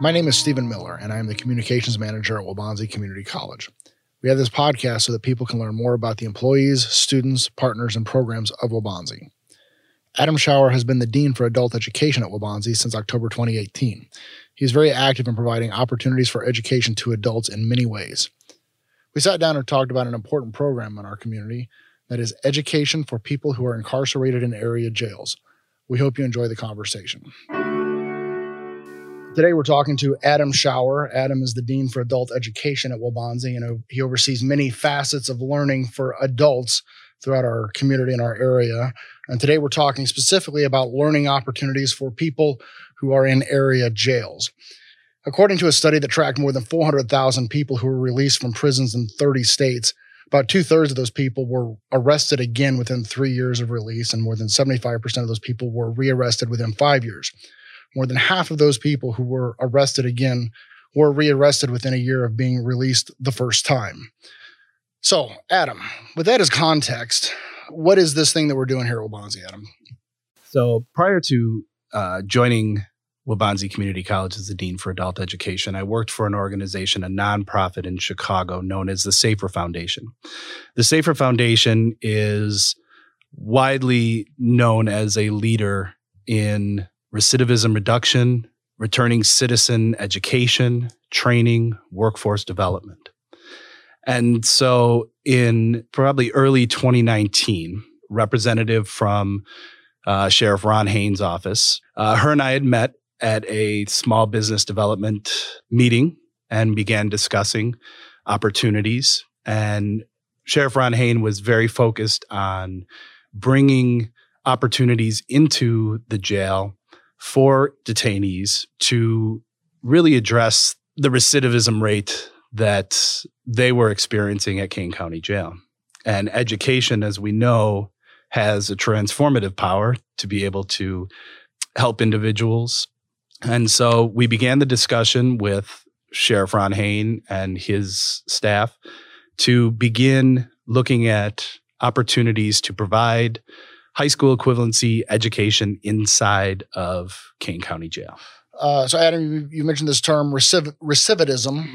My name is Stephen Miller, and I am the Communications Manager at Waubonsee Community College. We have this podcast so that people can learn more about the employees, students, partners, and programs of Waubonsee. Adam Schauer has been the Dean for Adult Education at Waubonsee since October 2018. He is very active in providing opportunities for education to adults in many ways. We sat down and talked about an important program in our community that is education for people who are incarcerated in area jails. We hope you enjoy the conversation. Today we're talking to Adam Schauer. Adam is the Dean for Adult Education at Waubonsee, and he oversees many facets of learning for adults throughout our community and our area. And today we're talking specifically about learning opportunities for people who are in area jails. According to a study that tracked more than 400,000 people who were released from prisons in 30 states, about 2/3 of those people were arrested again within 3 years of release, and more than 75% of those people were rearrested within 5 years. More than half of those people who were arrested again were rearrested within a year of being released the first time. So, Adam, with that as context, what is this thing that we're doing here at Waubonsee, Adam? So prior to joining Waubonsee Community College as the Dean for Adult Education, I worked for an organization, a nonprofit in Chicago known as the Safer Foundation. The Safer Foundation is widely known as a leader in recidivism reduction, returning citizen education, training, workforce development. And so in probably early 2019, representative from Sheriff Ron Haynes' office, her and I had met at a small business development meeting and began discussing opportunities. And Sheriff Ron Haynes was very focused on bringing opportunities into the jail for detainees to really address the recidivism rate that they were experiencing at Kane County Jail. And education, as we know, has a transformative power to be able to help individuals. And so we began the discussion with Sheriff Ron Haynes and his staff to begin looking at opportunities to provide high school equivalency education inside of Kane County Jail. So, Adam, you mentioned this term recidivism.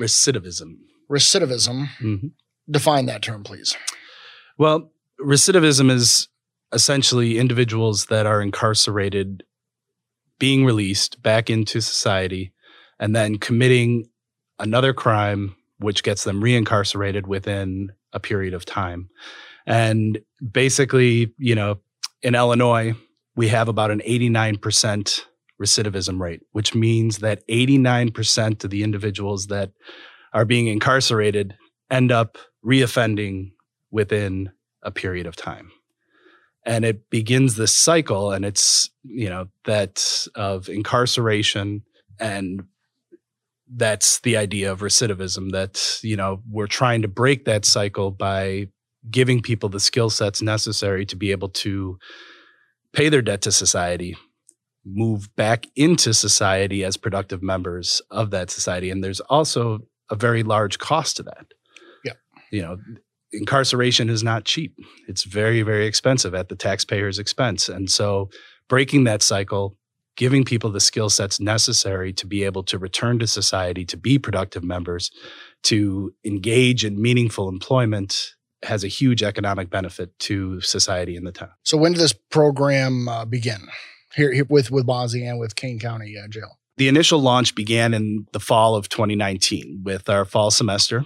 Recidivism. Mm-hmm. Define that term, please. Well, recidivism is essentially individuals that are incarcerated being released back into society and then committing another crime, which gets them reincarcerated within a period of time. And basically, in Illinois, we have about an 89% recidivism rate, which means that 89% of the individuals that are being incarcerated end up reoffending within a period of time. And it begins this cycle, and it's, that of incarceration, and that's the idea of recidivism, that, we're trying to break that cycle by giving people the skill sets necessary to be able to pay their debt to society, move back into society as productive members of that society. And there's also a very large cost to that. Yeah. Incarceration is not cheap. It's very, very expensive at the taxpayer's expense. And so breaking that cycle, giving people the skill sets necessary to be able to return to society, to be productive members, to engage in meaningful employment has a huge economic benefit to society in the town. So when did this program begin here with Waubonsee and with Kane County Jail? The initial launch began in the fall of 2019 with our fall semester.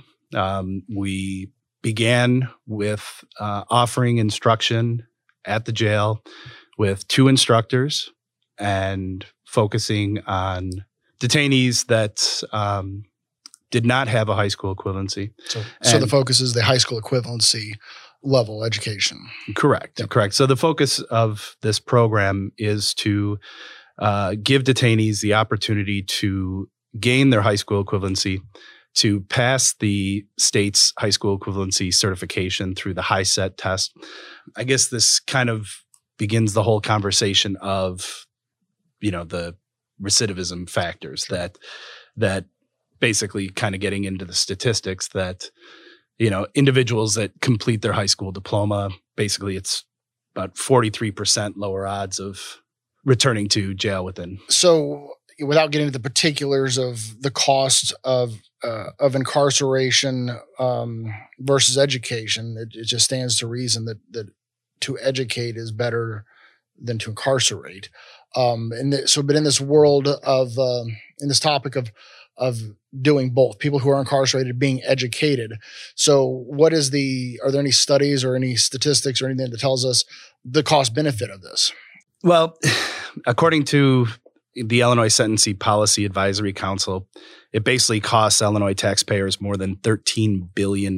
We began with offering instruction at the jail with 2 instructors and focusing on detainees that did not have a high school equivalency. So the focus is the high school equivalency level education. Correct. Yep. Correct. So the focus of this program is to give detainees the opportunity to gain their high school equivalency, to pass the state's high school equivalency certification through the HiSET test. I guess this kind of begins the whole conversation of, the recidivism factors that basically kind of getting into the statistics that, individuals that complete their high school diploma, basically it's about 43% lower odds of returning to jail within. So without getting into the particulars of the cost of incarceration versus education, it just stands to reason that to educate is better than to incarcerate. But in this world of in this topic of doing both, people who are incarcerated being educated. So are there any studies or any statistics or anything that tells us the cost benefit of this? Well, according to the Illinois Sentencing Policy Advisory Council, it basically costs Illinois taxpayers more than $13 billion,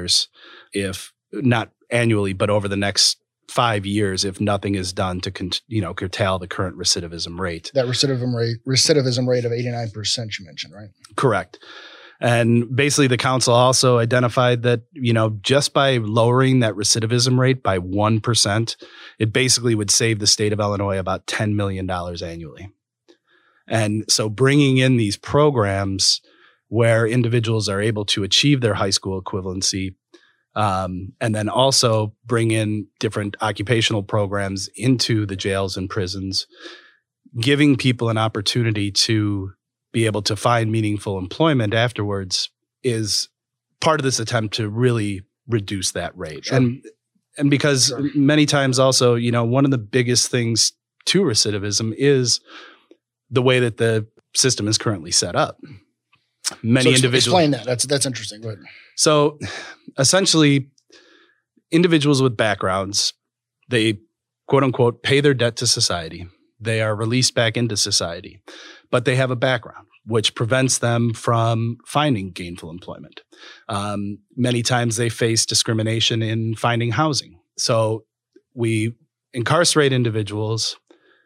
if not annually, but over the next 5 years, if nothing is done to curtail the current recidivism rate. That recidivism rate of 89% you mentioned, right? Correct. And basically the council also identified that, just by lowering that recidivism rate by 1%, it basically would save the state of Illinois about $10 million annually. And so bringing in these programs where individuals are able to achieve their high school equivalency, and then also bring in different occupational programs into the jails and prisons, giving people an opportunity to be able to find meaningful employment afterwards is part of this attempt to really reduce that rate. Sure. And because many times also, one of the biggest things to recidivism is the way that the system is currently set up. Many individuals. Explain that. That's interesting. Go ahead. So essentially, individuals with backgrounds, they quote unquote pay their debt to society. They are released back into society, but they have a background which prevents them from finding gainful employment. Many times they face discrimination in finding housing. So we incarcerate individuals,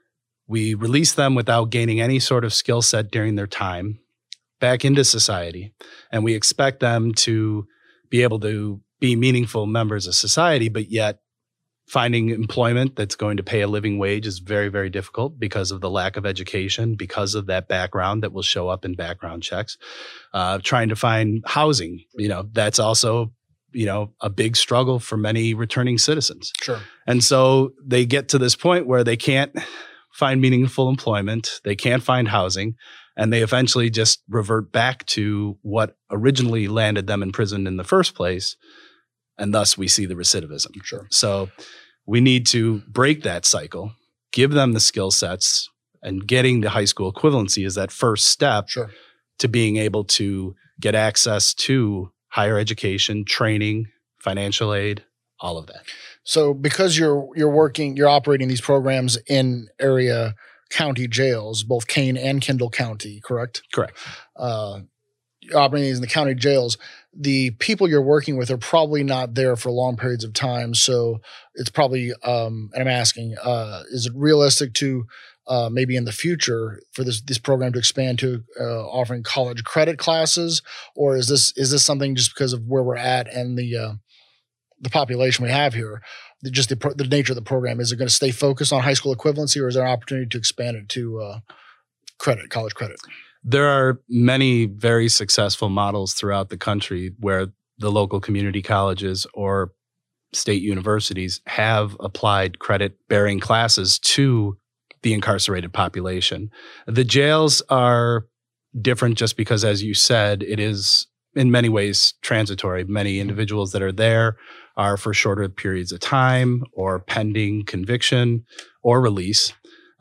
we release them without gaining any sort of skill set during their time back into society, and we expect them to be able to be meaningful members of society, but yet finding employment that's going to pay a living wage is very, very difficult because of the lack of education, because of that background that will show up in background checks. Trying to find housing, that's also, a big struggle for many returning citizens. Sure. And so they get to this point where they can't find meaningful employment, they can't find housing, and they eventually just revert back to what originally landed them in prison in the first place. And thus we see the recidivism. Sure. So we need to break that cycle, give them the skill sets, and getting the high school equivalency is that first step to being able to get access to higher education, training, financial aid, all of that. So because you're operating these programs in area county jails, both Kane and Kendall County, correct? Correct. You're operating these in the county jails. The people you're working with are probably not there for long periods of time. So it's probably, and I'm asking, is it realistic to maybe in the future for this program to expand to offering college credit classes? Or is this something just because of where we're at and the population we have here, just the nature of the program? Is it going to stay focused on high school equivalency, or is there an opportunity to expand it to college credit? There are many very successful models throughout the country where the local community colleges or state universities have applied credit-bearing classes to the incarcerated population. The jails are different just because, as you said, it is in many ways transitory. Many individuals that are there are for shorter periods of time or pending conviction or release,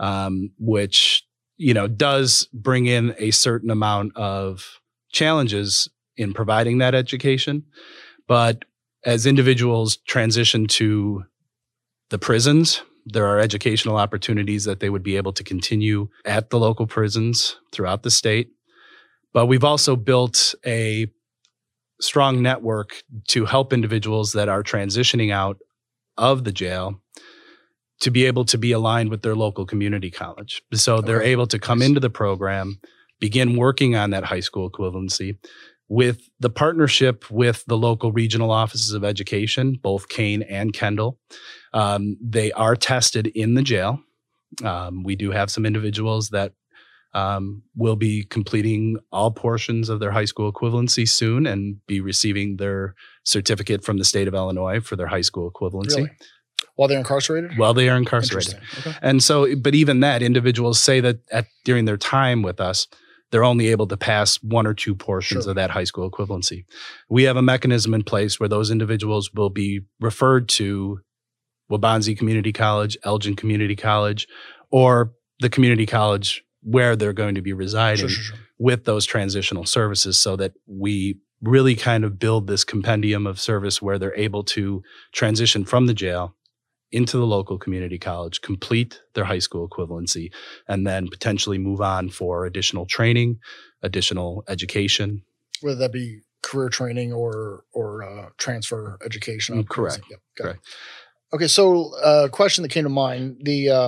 which does bring in a certain amount of challenges in providing that education. But as individuals transition to the prisons, there are educational opportunities that they would be able to continue at the local prisons throughout the state. But we've also built a strong network to help individuals that are transitioning out of the jail to be able to be aligned with their local community college. So they're able to come into the program, begin working on that high school equivalency with the partnership with the local regional offices of education, both Kane and Kendall. They are tested in the jail. We do have some individuals that will be completing all portions of their high school equivalency soon and be receiving their certificate from the state of Illinois for their high school equivalency. Really? while they're incarcerated? While they are incarcerated. Okay. And so, but even that, individuals say that during their time with us, they're only able to pass one or two portions of that high school equivalency. We have a mechanism in place where those individuals will be referred to Waubonsee Community College, Elgin Community College, or the community college where they're going to be residing with those transitional services, so that we really kind of build this compendium of service where they're able to transition from the jail into the local community college, complete their high school equivalency, and then potentially move on for additional training, additional education. Whether that be career training or transfer education. Correct. Yep. Correct. Okay, so a question that came to mind,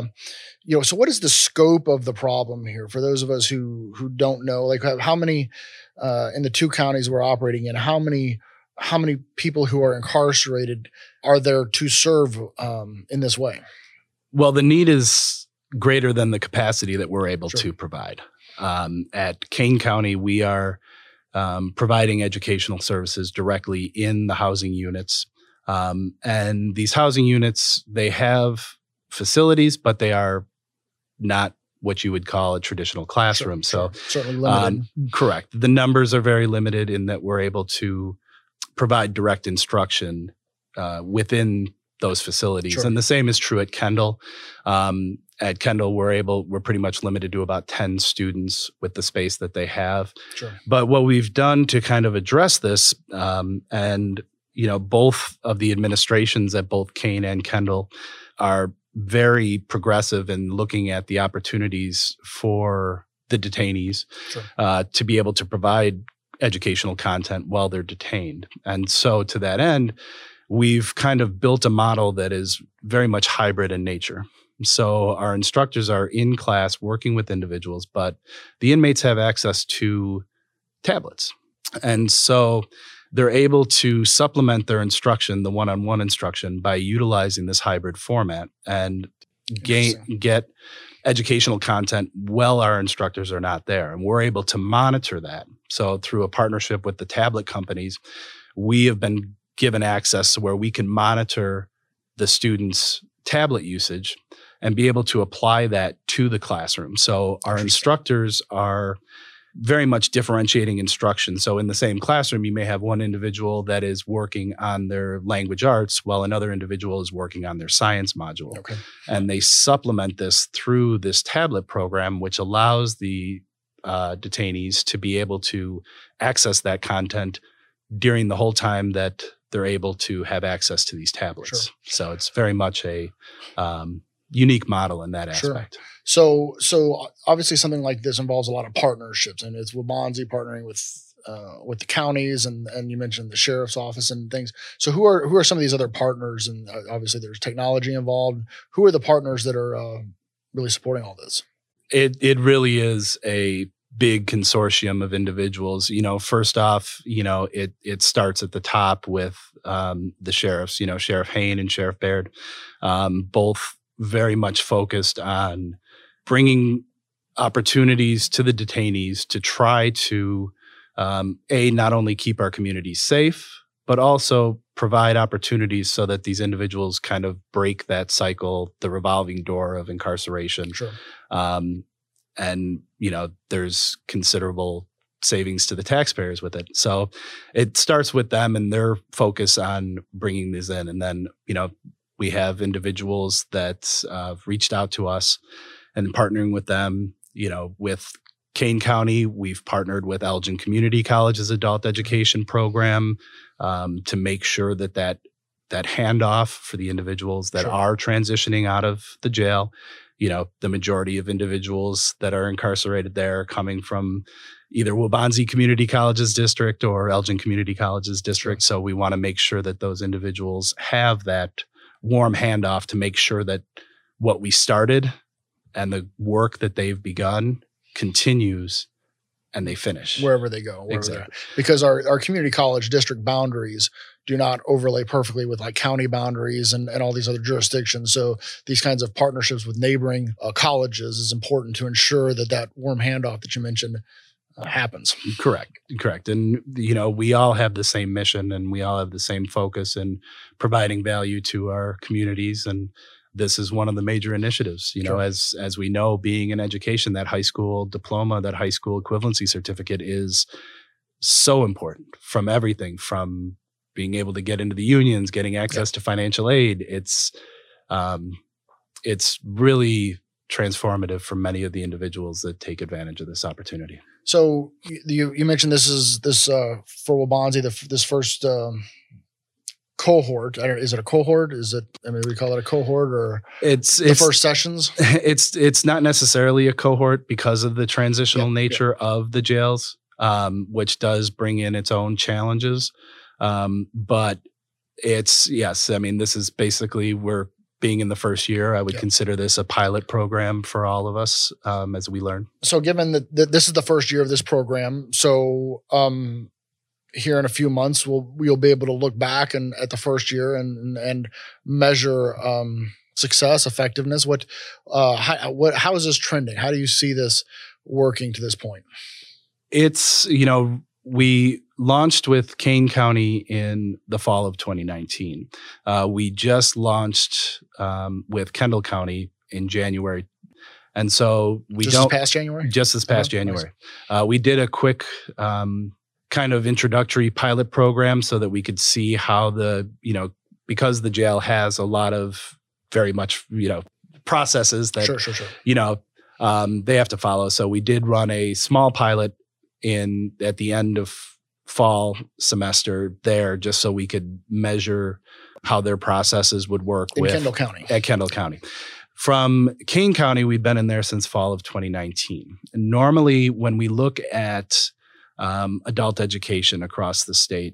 so what is the scope of the problem here for those of us who don't know? Like, how many in the two counties we're operating in, how many people who are incarcerated are there to serve in this way? Well, the need is greater than the capacity that we're able to provide. At Kane County, we are providing educational services directly in the housing units. And these housing units, they have facilities, but they are not what you would call a traditional classroom. So certainly limited. Correct. The numbers are very limited in that we're able to provide direct instruction within those facilities. And the same is true at Kendall. At Kendall, we're pretty much limited to about 10 students with the space that they have. But what we've done to kind of address this, and both of the administrations at both Kane and Kendall are very progressive in looking at the opportunities for the detainees to be able to provide educational content while they're detained. And so to that end, we've kind of built a model that is very much hybrid in nature. So our instructors are in class working with individuals, but the inmates have access to tablets. And so they're able to supplement their instruction, the one-on-one instruction, by utilizing this hybrid format and get educational content while our instructors are not there. And we're able to monitor that. So through a partnership with the tablet companies, we have been given access to where we can monitor the students' tablet usage and be able to apply that to the classroom. So our instructors are very much differentiating instruction. So in the same classroom, you may have one individual that is working on their language arts while another individual is working on their science module. And they supplement this through this tablet program, which allows the detainees to be able to access that content during the whole time that they're able to have access to these tablets. So it's very much a unique model in that aspect. So obviously something like this involves a lot of partnerships, and it's Waubonsee partnering with the counties, and you mentioned the sheriff's office and things. So who are some of these other partners? And obviously there's technology involved. Who are the partners that are really supporting all this? It really is a big consortium of individuals. First off, it starts at the top with the sheriffs. Sheriff Hain and Sheriff Baird, both very much focused on bringing opportunities to the detainees to try to, not only keep our communities safe, but also provide opportunities so that these individuals kind of break that cycle, the revolving door of incarceration. And, there's considerable savings to the taxpayers with it. So it starts with them and their focus on bringing these in. And then, we have individuals that reached out to us and partnering with them. With Kane County, we've partnered with Elgin Community College's adult education program to make sure that handoff for the individuals that are transitioning out of the jail. The majority of individuals that are incarcerated there are coming from either Waubonsee Community College's district or Elgin Community College's district. So we want to make sure that those individuals have that warm handoff to make sure that what we started and the work that they've begun continues and they finish. Wherever they go. Exactly. Because our community college district boundaries do not overlay perfectly with like county boundaries and all these other jurisdictions. So these kinds of partnerships with neighboring colleges is important to ensure that warm handoff that you mentioned happens. Correct. And, we all have the same mission and we all have the same focus in providing value to our communities. And this is one of the major initiatives, as we know, being in education, that high school diploma, that high school equivalency certificate is so important from everything from being able to get into the unions, getting access to financial aid. It's really transformative for many of the individuals that take advantage of this opportunity. So you mentioned this for Waubonsie, this first cohort. Is it a cohort? We call it a cohort, or it's the first sessions? It's not necessarily a cohort because of the transitional nature of the jails, which does bring in its own challenges. But this is basically, we're being in the first year. I would consider this a pilot program for all of us as we learn. So given that this is the first year of this program, so here in a few months, we'll be able to look back at the first year and measure success, effectiveness. How is this trending? How do you see this working to this point? It's, we launched with Kane County in the fall of 2019. We just launched with Kendall County in January. And so this past January? Just this past January. Nice. We did a quick kind of introductory pilot program so that we could see how because the jail has a lot of very much, processes that, they have to follow. So we did run a small pilot at the end of fall semester there, just so we could measure how their processes would work at Kendall County. From Kane County, we've been in there since fall of 2019. And normally when we look at adult education across the state,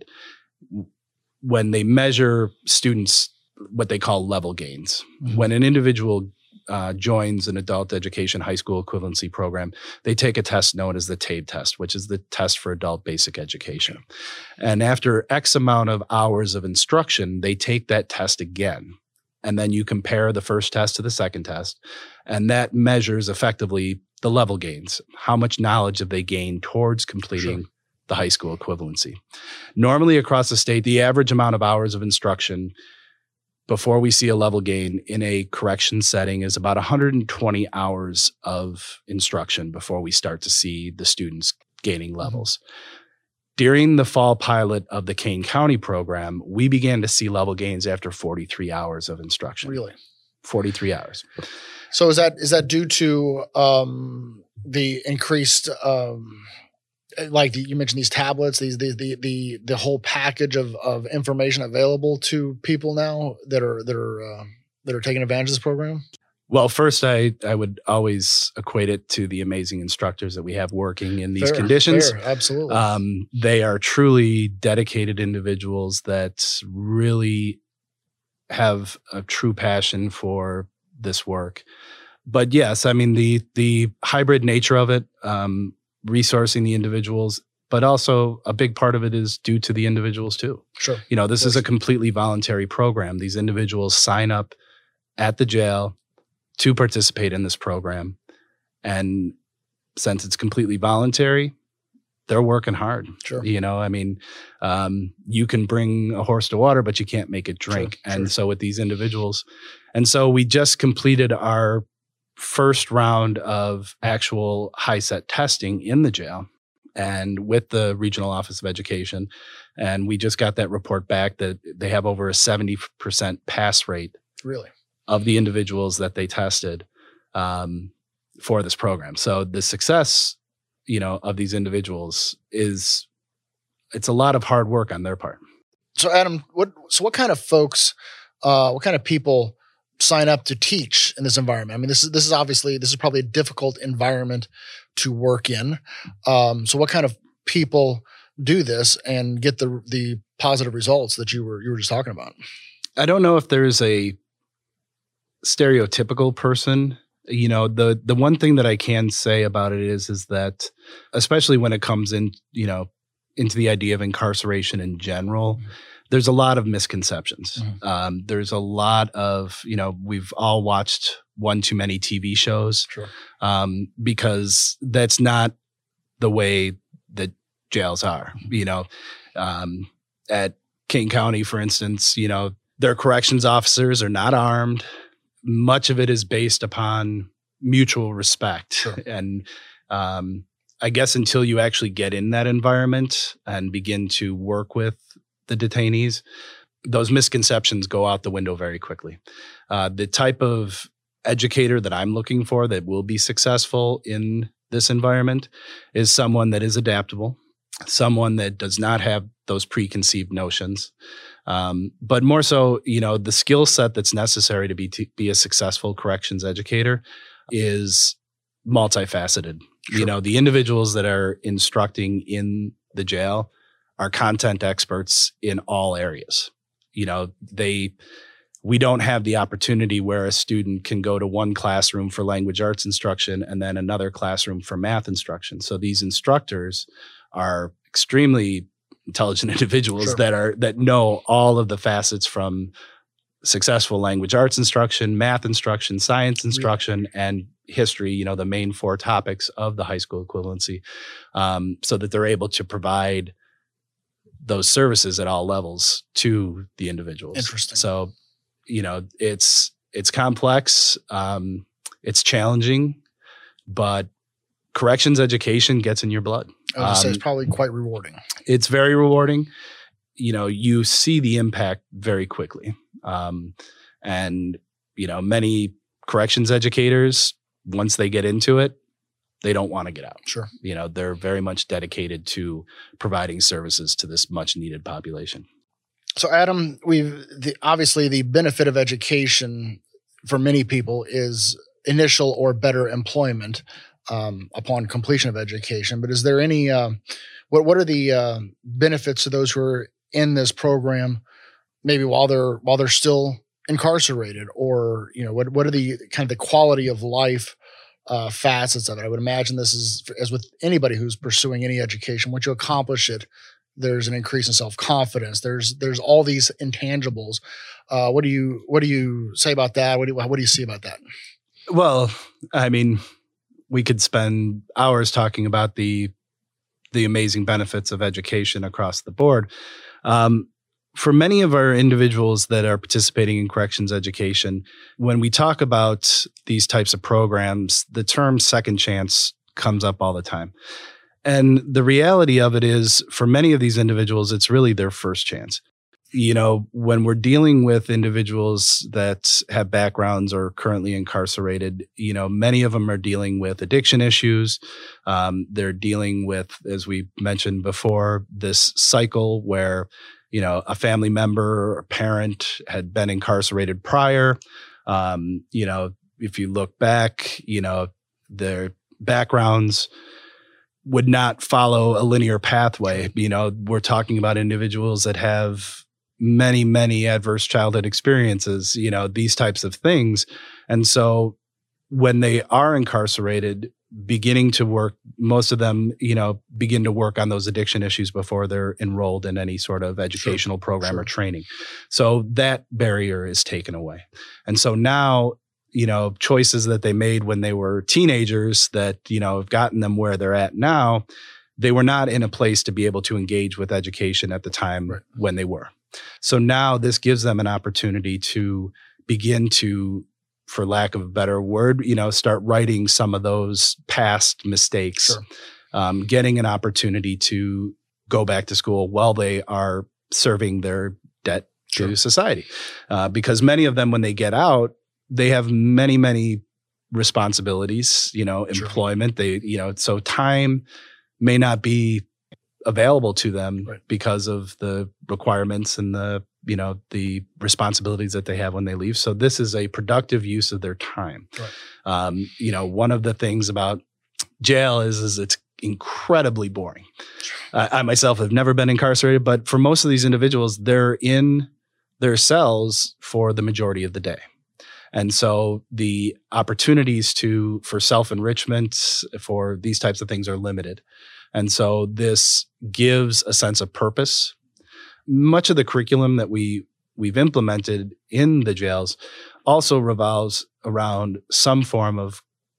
when they measure students, what they call level gains, when an individual joins an adult education high school equivalency program, they take a test known as the TABE test, which is the test for adult basic education. And after X amount of hours of instruction, they take that test again. And then you compare the first test to the second test. And that measures effectively the level gains. How much knowledge have they gained towards completing the high school equivalency? Normally across the state, the average amount of hours of instruction before we see a level gain in a correction setting is about 120 hours of instruction before we start to see the students gaining levels. During the fall pilot of the Kane County program, we began to see level gains after 43 hours of instruction. Really? 43 hours. So is that due to the increased you mentioned these tablets, the whole package of information available to people now that are taking advantage of this program? Well, first, I would always equate it to the amazing instructors that we have working in these conditions. Absolutely. They are truly dedicated individuals that really have a true passion for this work. But yes, the hybrid nature of it, resourcing the individuals, but also a big part of it is due to the individuals too. Sure. This is a completely voluntary program. These individuals sign up at the jail to participate in this program. And since it's completely voluntary, they're working hard. Sure. You can bring a horse to water, but you can't make it drink. Sure. And so with these individuals, and so we just completed our first round of actual HiSET testing in the jail and with the Regional Office of Education. And we just got that report back that they have over a 70% pass rate. Really? Of the individuals that they tested for this program. So the success, of these individuals it's a lot of hard work on their part. So Adam, what kind of folks, what kind of people sign up to teach in this environment? This is probably a difficult environment to work in. So what kind of people do this and get the positive results that you were just talking about? I don't know if there's a stereotypical person. The one thing that I can say about it is that, especially when it comes in, into the idea of incarceration in general, there's a lot of misconceptions. There's a lot of, we've all watched one too many TV shows, Sure. Because that's not the way that jails are. At King County, for instance, their corrections officers are not armed. Much of it is based upon mutual respect. Sure. And I guess until you actually get in that environment and begin to work with the detainees, those misconceptions go out the window very quickly. The type of educator that I'm looking for that will be successful in this environment is someone that is adaptable, someone that does not have those preconceived notions, but more so, the skill set that's necessary to be a successful corrections educator is multifaceted. Sure. The individuals that are instructing in the jail are content experts in all areas. We don't have the opportunity where a student can go to one classroom for language arts instruction and then another classroom for math instruction. So these instructors are extremely intelligent individuals Sure. that know all of the facets from successful language arts instruction, math instruction, science instruction, and history, the main 4 topics of the high school equivalency, so that they're able to provide those services at all levels to the individuals. Interesting. So, it's complex, it's challenging, but corrections education gets in your blood. I would say it's probably quite rewarding. It's very rewarding. You see the impact very quickly. And many corrections educators, once they get into it, they don't want to get out. Sure. They're very much dedicated to providing services to this much needed population. So, Adam, obviously the benefit of education for many people is initial or better employment upon completion of education. But is there any what are the benefits to those who are in this program, maybe while they're still incarcerated, or what are the kind of the quality of life facets of it? I would imagine this is, as with anybody who's pursuing any education, once you accomplish it, there's an increase in self-confidence. There's all these intangibles. What do you say about that? What do you see about that? Well, I mean, we could spend hours talking about the amazing benefits of education across the board. For many of our individuals that are participating in corrections education, when we talk about these types of programs, the term second chance comes up all the time. And the reality of it is, for many of these individuals, it's really their first chance. When we're dealing with individuals that have backgrounds or currently incarcerated, many of them are dealing with addiction issues. They're dealing with, as we mentioned before, this cycle where a family member or parent had been incarcerated prior. If you look back, their backgrounds would not follow a linear pathway. We're talking about individuals that have many, many adverse childhood experiences, these types of things. And so when they are incarcerated, beginning to work, most of them, begin to work on those addiction issues before they're enrolled in any sort of educational program or training. So that barrier is taken away. And so now, choices that they made when they were teenagers that, have gotten them where they're at now, they were not in a place to be able to engage with education at the time when they were. So now this gives them an opportunity to begin to, for lack of a better word, start righting some of those past mistakes, getting an opportunity to go back to school while they are serving their debt to society. Because many of them, when they get out, they have many, many responsibilities, employment. They, so time may not be available to them because of the requirements and the responsibilities that they have when they leave. So this is a productive use of their time. One of the things about jail is it's incredibly boring. I myself have never been incarcerated, but for most of these individuals, they're in their cells for the majority of the day. And so the opportunities for self-enrichment for these types of things are limited. And so this gives a sense of purpose. Much of the curriculum that we've implemented in the jails also revolves around some form of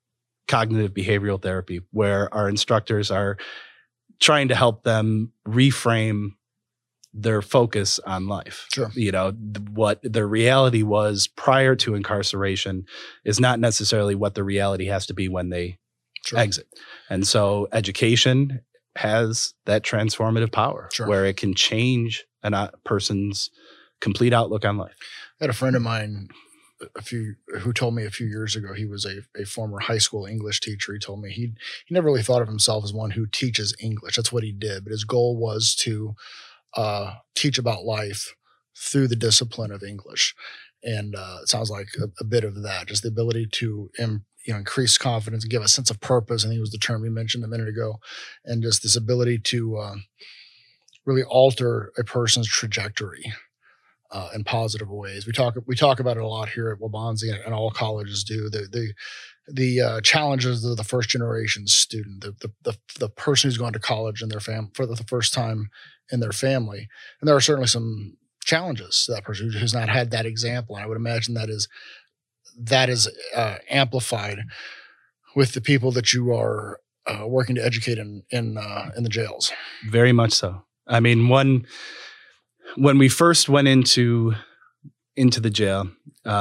cognitive behavioral therapy, where our instructors are trying to help them reframe their focus on life. Sure. What their reality was prior to incarceration is not necessarily what the reality has to be when they exit. And so education has that transformative power where it can change a person's complete outlook on life. I had a friend of mine who told me a few years ago, he was a former high school English teacher. He told me he never really thought of himself as one who teaches English. That's what he did. But his goal was to teach about life through the discipline of English. And it sounds like a bit of that, just the ability to increase confidence and give a sense of purpose. I think it was the term you mentioned a minute ago. And just this ability to really alter a person's trajectory in positive ways. We talk about it a lot here at Waubonsie, and all colleges do. The challenges of the first generation student, the person who's gone to college in their family for the first time in their family, and there are certainly some challenges to that person who's not had that example. And I would imagine that is amplified with the people that you are working to educate in the jails. Very much so. I mean, when we first went into the jail,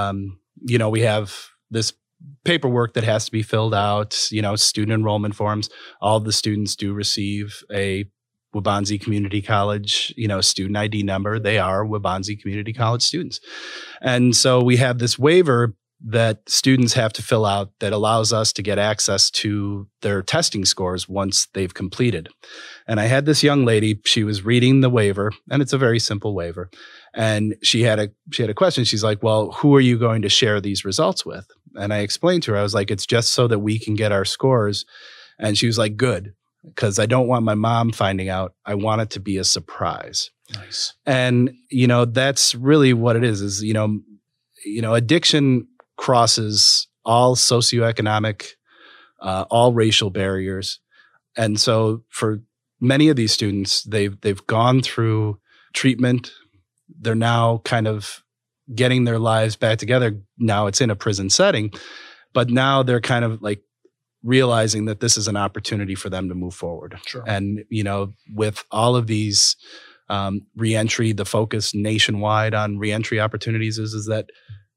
we have this paperwork that has to be filled out, student enrollment forms. All the students do receive a Waubonsie Community College, student ID number. They are Waubonsie Community College students. And so we have this waiver that students have to fill out that allows us to get access to their testing scores once they've completed. And I had this young lady, she was reading the waiver, and it's a very simple waiver. And she had a question. She's like, well, who are you going to share these results with? And I explained to her, I was like, it's just so that we can get our scores. And she was like, good, because I don't want my mom finding out. I want it to be a surprise. Nice. And, that's really what it is, addiction crosses all socioeconomic, all racial barriers. And so for many of these students, they've gone through treatment. They're now kind of getting their lives back together. Now it's in a prison setting, but now they're kind of like realizing that this is an opportunity for them to move forward. Sure. And, with all of these reentry, the focus nationwide on reentry opportunities is that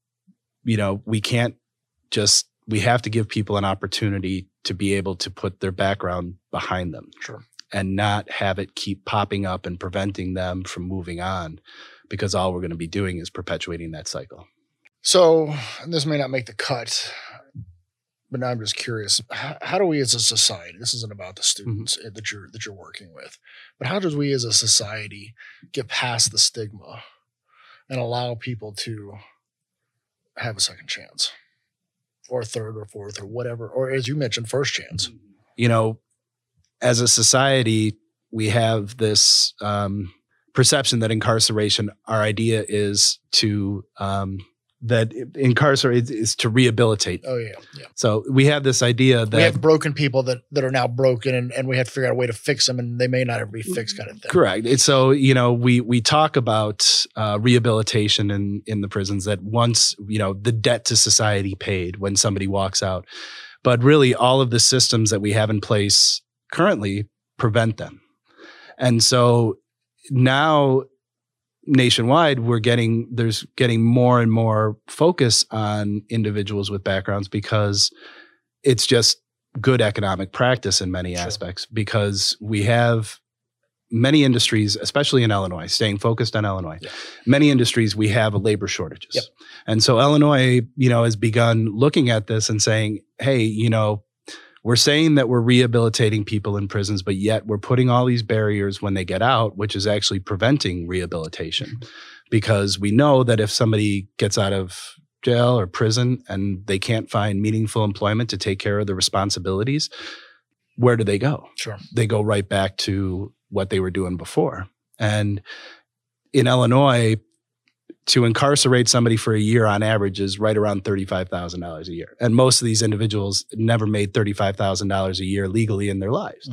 we have to give people an opportunity to be able to put their background behind them. Sure. And not have it keep popping up and preventing them from moving on, because all we're going to be doing is perpetuating that cycle. So, and this may not make the cut, but now I'm just curious, how do we as a society, this isn't about the students that you're working with, but how do we as a society get past the stigma and allow people to have a second chance, or a third or fourth or whatever, or as you mentioned, first chance? As a society, we have this perception that incarceration, our idea is to incarcerate is to rehabilitate. Oh yeah. So we have this idea that we have broken people that are now broken, and we have to figure out a way to fix them, and they may not ever be fixed, kind of thing. Correct. And so we talk about rehabilitation in the prisons, that once the debt to society paid when somebody walks out, but really all of the systems that we have in place currently prevent them. And so now nationwide, there's getting more and more focus on individuals with backgrounds, because it's just good economic practice in many aspects, because we have many industries, especially in Illinois, staying focused on Illinois, many industries, we have labor shortages. Yep. And so Illinois, has begun looking at this and saying, hey, we're saying that we're rehabilitating people in prisons, but yet we're putting all these barriers when they get out, which is actually preventing rehabilitation. Because we know that if somebody gets out of jail or prison and they can't find meaningful employment to take care of the responsibilities, where do they go? Sure. They go right back to what they were doing before. And in Illinois, to incarcerate somebody for a year on average is right around $35,000 a year. And most of these individuals never made $35,000 a year legally in their lives.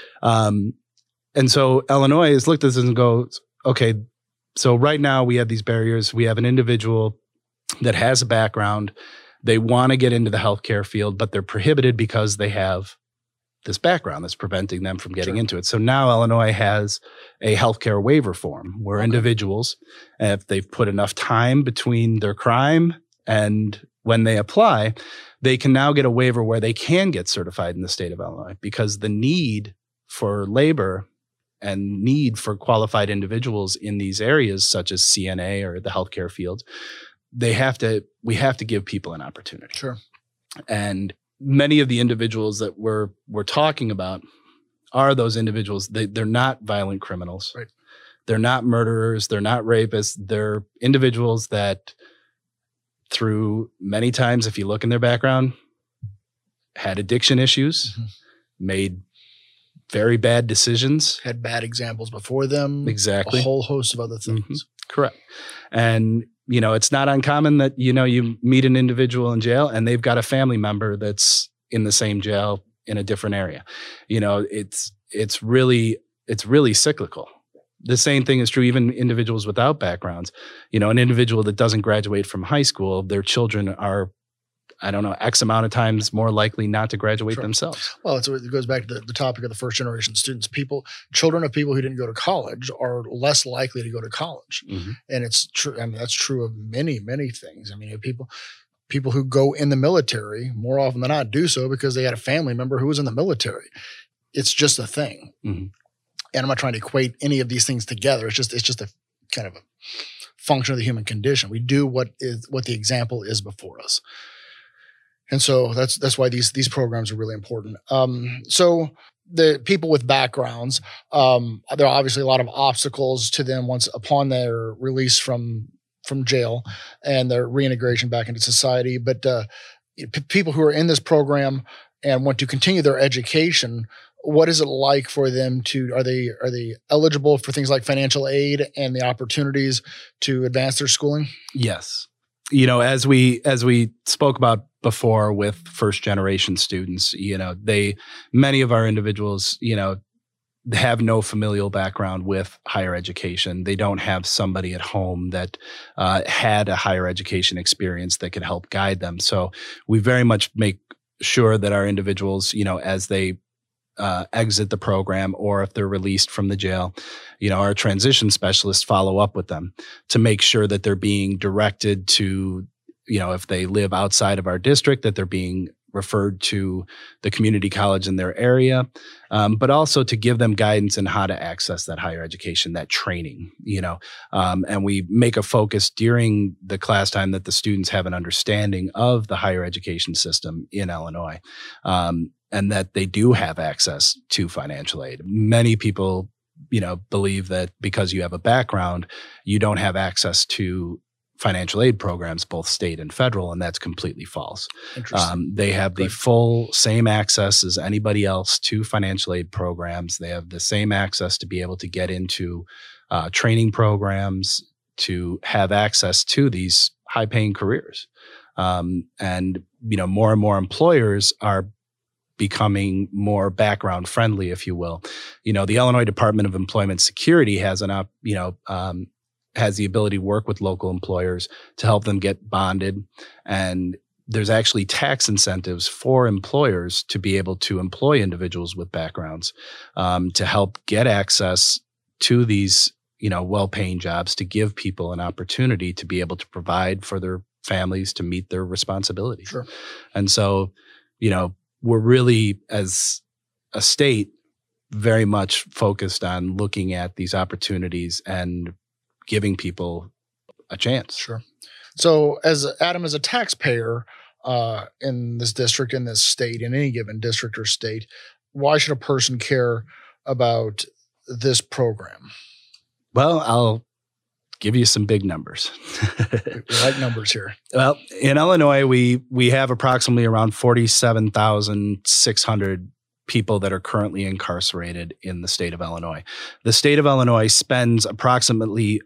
And so Illinois has looked at this and goes, okay, so right now we have these barriers. We have an individual that has a background They want to get into the healthcare field, but they're prohibited because they have this background that's preventing them from getting into it. So now Illinois has a healthcare waiver form where individuals, if they've put enough time between their crime and when they apply, they can now get a waiver where they can get certified in the state of Illinois, because the need for labor and need for qualified individuals in these areas, such as CNA or the healthcare field, we have to give people an opportunity. Sure. And many of the individuals that we're talking about are those individuals. They're not violent criminals. Right. They're not murderers. They're not rapists. They're individuals that, through many times, if you look in their background, had addiction issues, made very bad decisions, had bad examples before them. Exactly. A whole host of other things. Correct. And it's not uncommon that, you meet an individual in jail and they've got a family member that's in the same jail in a different area. It's really cyclical. The same thing is true even individuals without backgrounds. An individual that doesn't graduate from high school, their children are, X amount of times more likely not to graduate themselves. Well, it goes back to the topic of the first generation students. Children of people who didn't go to college are less likely to go to college. And it's true. I mean, that's true of many, many things. I mean, people who go in the military more often than not do so because they had a family member who was in the military. It's just a thing. And I'm not trying to equate any of these things together. It's just a kind of a function of the human condition. We do what the example is before us. And so that's why these programs are really important. So the people with backgrounds, there are obviously a lot of obstacles to them once upon their release from jail and their reintegration back into society. But people who are in this program and want to continue their education, what is it like for them are they eligible for things like financial aid and the opportunities to advance their schooling? Yes. As we spoke about before with first generation students, many of our individuals, have no familial background with higher education. They don't have somebody at home that had a higher education experience that could help guide them. So we very much make sure that our individuals, as they exit the program or if they're released from the jail, our transition specialists follow up with them to make sure that they're being directed to, if they live outside of our district, that they're being referred to the community college in their area, but also to give them guidance in how to access that higher education, that training, and we make a focus during the class time that the students have an understanding of the higher education system in Illinois. And that they do have access to financial aid. Many people, believe that because you have a background, you don't have access to financial aid programs, both state and federal, and that's completely false. They have the full same access as anybody else to financial aid programs. They have the same access to be able to get into training programs, to have access to these high-paying careers. And more and more employers are becoming more background friendly, if you will. The Illinois Department of Employment Security has has the ability to work with local employers to help them get bonded. And there's actually tax incentives for employers to be able to employ individuals with backgrounds to help get access to these, well-paying jobs, to give people an opportunity to be able to provide for their families, to meet their responsibilities. Sure. And so, we're really, as a state, very much focused on looking at these opportunities and giving people a chance. Sure. So as Adam, as a taxpayer in this district, in this state, in any given district or state, why should a person care about this program? Well, I'll give you some big numbers. We like numbers here. Well, in Illinois, we have approximately around 47,600 people that are currently incarcerated in the state of Illinois. The state of Illinois spends approximately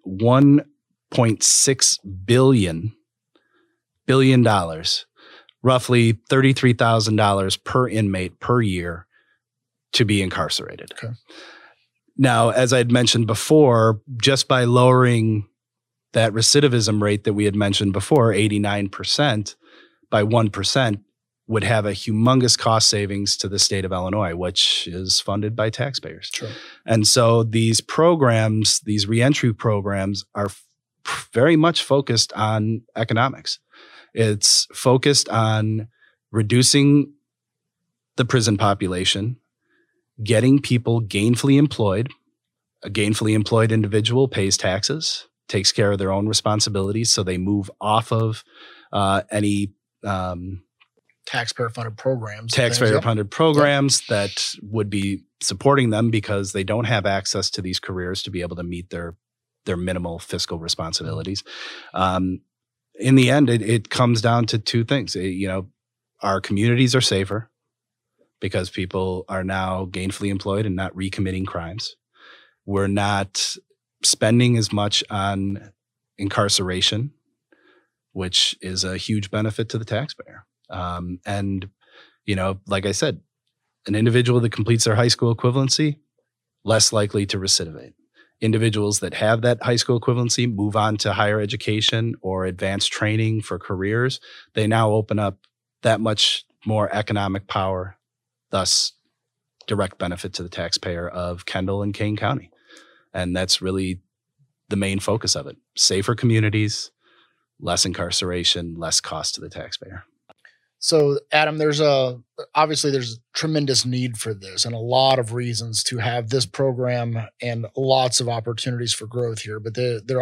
$1.6 billion, roughly $33,000 per inmate per year, to be incarcerated. Okay. Now, as I'd mentioned before, just by lowering that recidivism rate that we had mentioned before, 89%, by 1% would have a humongous cost savings to the state of Illinois, which is funded by taxpayers. Sure. And so these programs, these reentry programs, are very much focused on economics. It's focused on reducing the prison population, getting people gainfully employed. A gainfully employed individual pays taxes, takes care of their own responsibilities, so they move off of any taxpayer-funded programs. Taxpayer-funded programs that would be supporting them because they don't have access to these careers to be able to meet their minimal fiscal responsibilities. In the end, it comes down to two things. Our communities are safer because people are now gainfully employed and not recommitting crimes. We're not spending as much on incarceration, which is a huge benefit to the taxpayer. And like I said, an individual that completes their high school equivalency, less likely to recidivate. Individuals that have that high school equivalency move on to higher education or advanced training for careers. They now open up that much more economic power, thus direct benefit to the taxpayer of Kendall and Kane County. And that's really the main focus of it. Safer communities, less incarceration, less cost to the taxpayer. So, Adam, there's obviously tremendous need for this and a lot of reasons to have this program and lots of opportunities for growth here. But there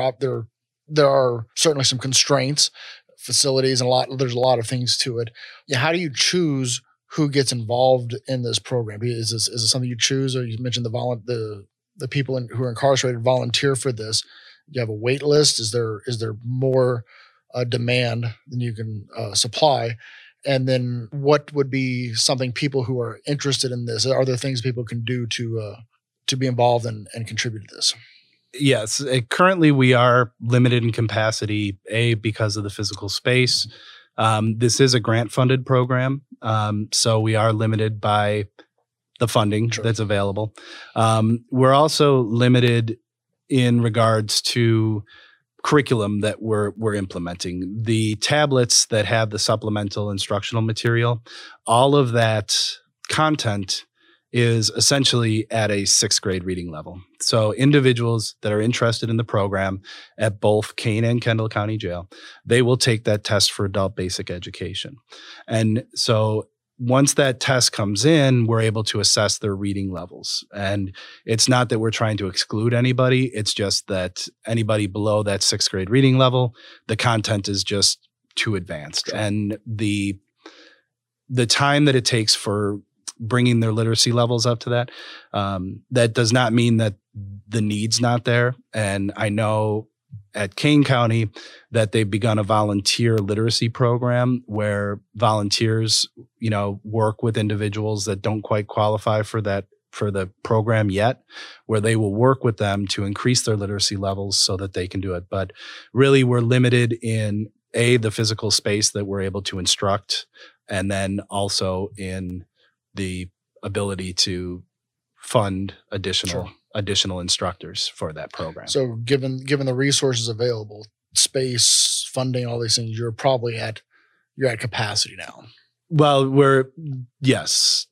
are certainly some constraints, facilities, and there's a lot of things to it. Yeah, how do you choose who gets involved in this program? Is this something you choose, or you mentioned the people who are incarcerated volunteer for this? Do you have a wait list? Is there more demand than you can supply? And then what would be something people who are interested in this? Are there things people can do to be involved and contribute to this? Yes. Currently, we are limited in capacity, because of the physical space. This is a grant-funded program, so we are limited by the funding that's available. We're also limited in regards to curriculum that we're implementing. The tablets that have the supplemental instructional material, all of that content is essentially at a 6th grade reading level. So individuals that are interested in the program at both Kane and Kendall County Jail, they will take that test for adult basic education. And so once that test comes in, we're able to assess their reading levels. And it's not that we're trying to exclude anybody. It's just that anybody below that 6th grade reading level, the content is just too advanced. Sure. And the time that it takes for bringing their literacy levels up to that, that does not mean that the need's not there. And I know at Kane County that they've begun a volunteer literacy program where volunteers, work with individuals that don't quite qualify for the program yet, where they will work with them to increase their literacy levels so that they can do it. But really, we're limited in the physical space that we're able to instruct, and then also in the ability to fund additional instructors for that program. So given the resources available, space, funding, all these things, you're probably at capacity now. Well, yes.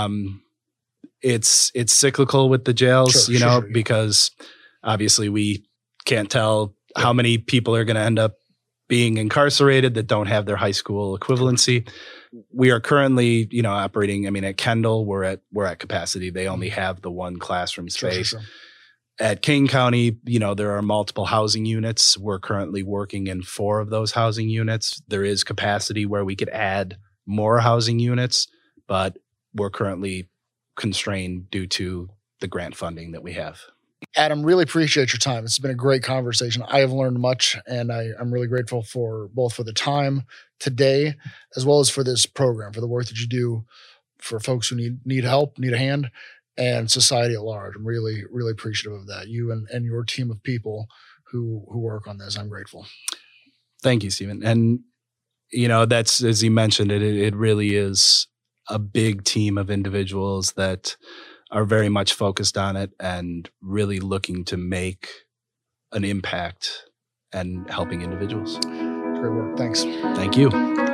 It's cyclical with the jails, because obviously we can't tell how many people are going to end up being incarcerated that don't have their high school equivalency. We are currently, operating. I mean, at Kendall, we're at capacity. They only have the one classroom space. Sure. At Kane County, there are multiple housing units. We're currently working in 4 of those housing units. There is capacity where we could add more housing units, but we're currently constrained due to the grant funding that we have. Adam, really appreciate your time. It's been a great conversation. I have learned much, and I'm really grateful for the time today, as well as for this program, for the work that you do for folks who need help, need a hand, and society at large. I'm really, really appreciative of that. You and your team of people who work on this. I'm grateful. Thank you, Stephen. And, that's, as you mentioned, it really is a big team of individuals that are very much focused on it and really looking to make an impact and helping individuals. Great work. Thanks. Thank you.